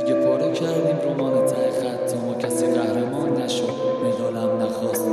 دیگه پاره کردیم رمان ته خط، ما کسی قهرمان نشد. مدالم نخواست،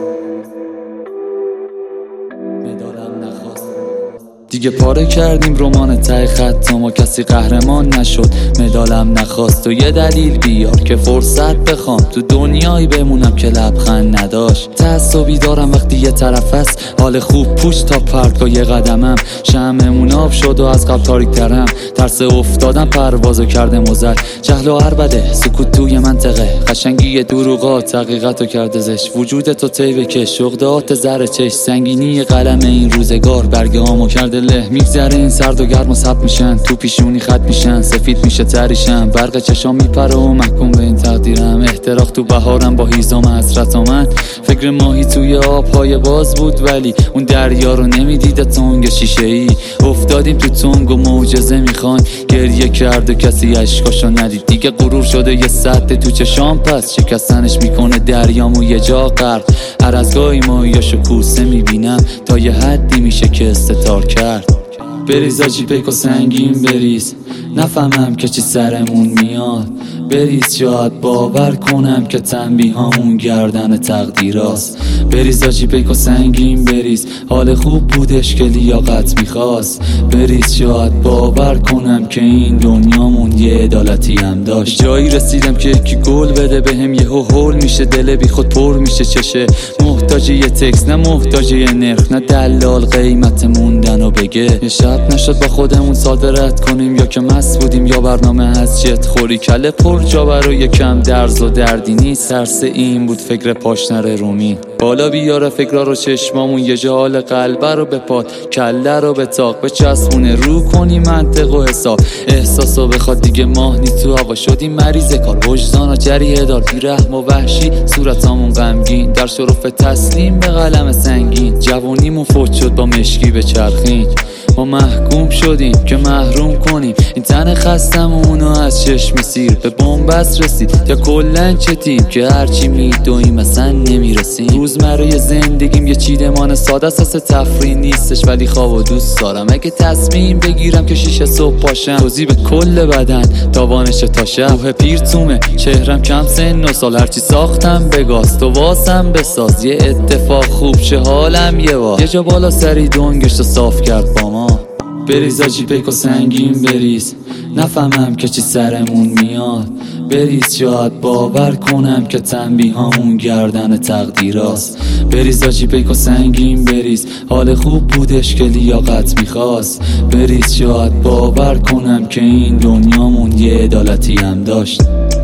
مدالم نخواست. دیگه پاره کردیم رمان ته خط، ما کسی قهرمان نشد. مدالم نخواست. و یه دلیل بیار که فرصت بخوام تو دنیایی بمونم که لبخند نداشت. تعصبی دارم وقتی یه طرف است، حال خوب پوش تا پرتگاه یه قدمم. شمعمون آب شد و از قبل تاریک ترم، ترس افتادم پروازو کرده مزل. جهل و عربده سکوت توی منطقه، قشنگی دروغات حقیقتو کرده زش. وجود تو طیبه که شغدات زر چش، سنگینی قلم این روزگار برگه هامو کرده له. میگذره این سرد و گرم و سب میشن، تو پیشونی خط میشن، سفید میشه تریشم. برق چشام میپره و محکوم به این تقدیرم. احتراق تو بهارم با هیزم حسرت من. فکر ماهی توی آبهای باز بود ولی اون دریا رو نمیدیده تنگ شیشه ای. افتادیم تو تنگ و معجزه میخوان، گریه کرد و کسی اشکاشو ندید. دیگه غرور شده یه سطح تو چشام، پس شکستنش میکنه دریامو یه جا غرق. هر از گاهی ماهیاشو کوسه میبینم، تا یه حدی میشه که استتار کرد. بریز آجی پیک و سنگین بریز، نفهمم که چی سرمون میاد. بریز شاید باور کنم که تنبیه هامون گردن تقدیراست. بریز آجی پیک و سنگین بریز، حال خوب بودش که لیاقت میخواست. بریز شاید باور کنم که این دنیامون یه عدالتی هم داشت. جایی رسیدم که یکی گل بده بهم، یه هول میشه دل بی خود پر میشه چشه. محتاج یه تکس نه محتاج یه نرخ، نه دلال قیمت موندن و بگه. یه شب نشد با خودمون صادرت کنیم، یا که مست بودیم یا برنامه از جت خوری. کله پر جا برای یکم درز و دردی نیست، ترس این بود فکر پاشنر رومی. بالا بیاره فکرها رو چشمامون، یه جا حال قلبه رو به پاد، کله رو به تاق به چسبونه. رو کنی منطق و حساب، احساسو بخواد دیگه ماهنی تو هوا. شدیم مریض کار، وجدانا جریه دار، بی رحم و وحشی صورتامون غمگین. در شرف تسلیم به قلم سنگین، جوونیمون فوت شد با مشکی به چرخین. ما محکوم شدیم که محروم کنیم این تن خستمونو از چشم سیر. به بنبست رسید یا کلن چتیم که هرچی میدویم مثلا نمیرسیم. روزمره زندگیم یه چیدمان ساده است، تفریح نیستش ولی خوابو دوست دارم. اگه تصمیم بگیرم که 6 صبح پاشم، توضیح به کل بدن تاوانش تا شب. روح پیرتومه چهرم کم سن و سال، هرچی ساختم بگاست و واسم بساز. یه اتفاق خوب شه حالم یه بار، یه جا بالا سری دنگشتو صاف کرد با ما. بریز آجی پیک و سنگین بریز، نفهمم که چی سرمون میاد. بریز شاید باور کنم که تنبیه هامون گردن تقدیراست. بریز آجی پیک و سنگین بریز، حال خوب بودش که لیاقت میخواست. بریز شاید باور کنم که این دنیامون یه عدالتی هم داشت.